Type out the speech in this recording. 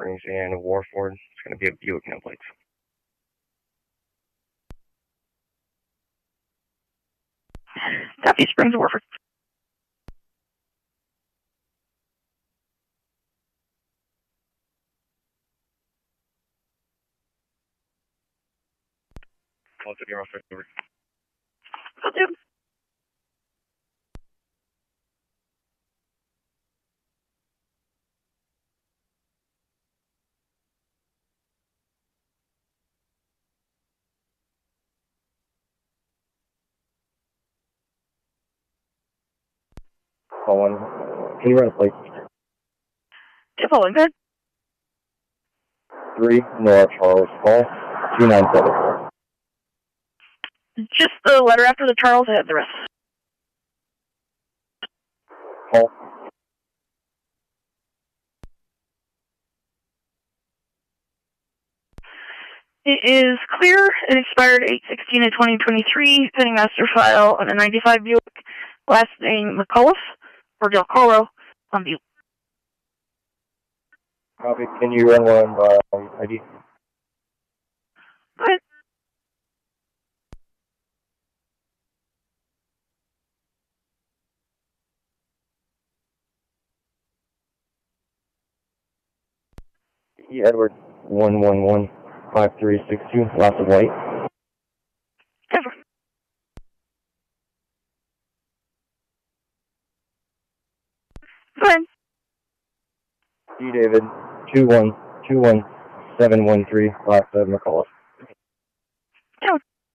Springs and Warford. It's going to be a Buick no plates. Copy, Springs, Warford. Call to your office. Over. Will do. Call 1. Can you run a plate? Yeah, following, good. 3, Nora Charles, call 2974. Just the letter after the Charles, I have the rest. Call. It is clear. It expired 8/16 of 2023. Pending master file on a 95 Buick. Last name McCullough or Del Coro on Buick. Copy. Can you run one by ID? Go ahead. E. Edward 1115362. Lots of white. Ever. Go ahead. D. David 2121713. Last of McCullough.